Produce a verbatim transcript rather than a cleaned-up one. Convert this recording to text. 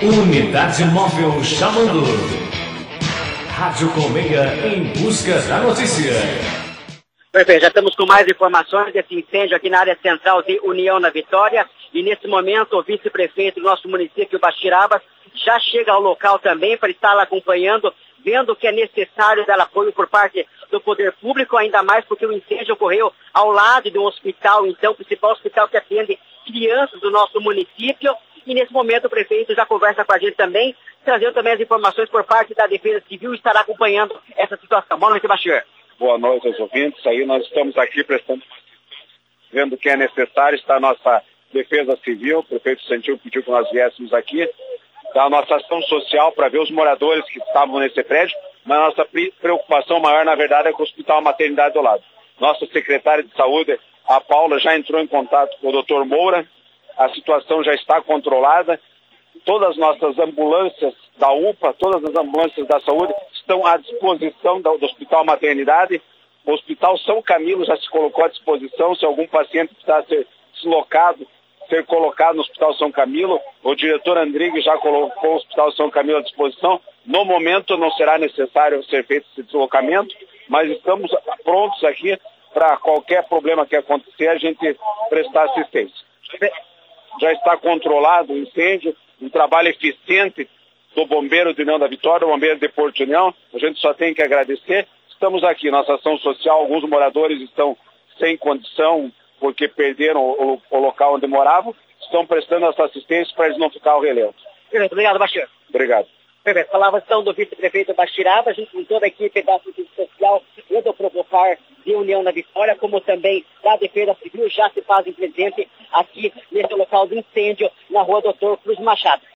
Unidade Móvel chamando. Rádio Colmeia em busca da notícia. Perfeito, já estamos com mais informações desse incêndio aqui na área central de União na Vitória. E nesse momento o vice-prefeito do nosso município, Baxirabas, já chega ao local também para estar lá acompanhando, vendo que é necessário dar apoio por parte do poder público, ainda mais porque o incêndio ocorreu ao lado de um hospital, então o principal hospital que atende crianças do nosso município. E nesse momento o prefeito já conversa com a gente também, trazendo também as informações por parte da Defesa Civil e estará acompanhando essa situação. Boa noite, Bachir. Boa noite aos ouvintes. Aí nós estamos aqui prestando, vendo que é necessário, está a nossa Defesa Civil. O prefeito Santil pediu que nós viéssemos aqui, da a nossa ação social para ver os moradores que estavam nesse prédio, mas a nossa preocupação maior, na verdade, é com o Hospital Maternidade do lado. Nossa secretária de Saúde, a Paula, já entrou em contato com o doutor Moura, a situação já está controlada, todas as nossas ambulâncias da U P A, todas as ambulâncias da saúde estão à disposição do, do Hospital Maternidade. O Hospital São Camilo já se colocou à disposição, se algum paciente precisar ser deslocado, ser colocado no Hospital São Camilo, o diretor Andrigue já colocou o Hospital São Camilo à disposição. No momento não será necessário ser feito esse deslocamento, mas estamos prontos aqui para qualquer problema que acontecer, a gente prestar assistência. Já está controlado o incêndio, um trabalho eficiente do bombeiro de União da Vitória, o bombeiro de Porto União, a gente só tem que agradecer. Estamos aqui, nossa ação social, alguns moradores estão sem condição, porque perderam o, o local onde moravam, estão prestando essa assistência para eles não ficar ao relento. Perfeito, obrigado, Bachir. Obrigado. Perfeito, falava então do vice-prefeito Baxiraba, junto com toda a equipe da Assistência Social e do Provocar de União na Vitória, como também da Defesa Civil, já se fazem presente aqui nesse local de incêndio na rua Doutor Cruz Machado.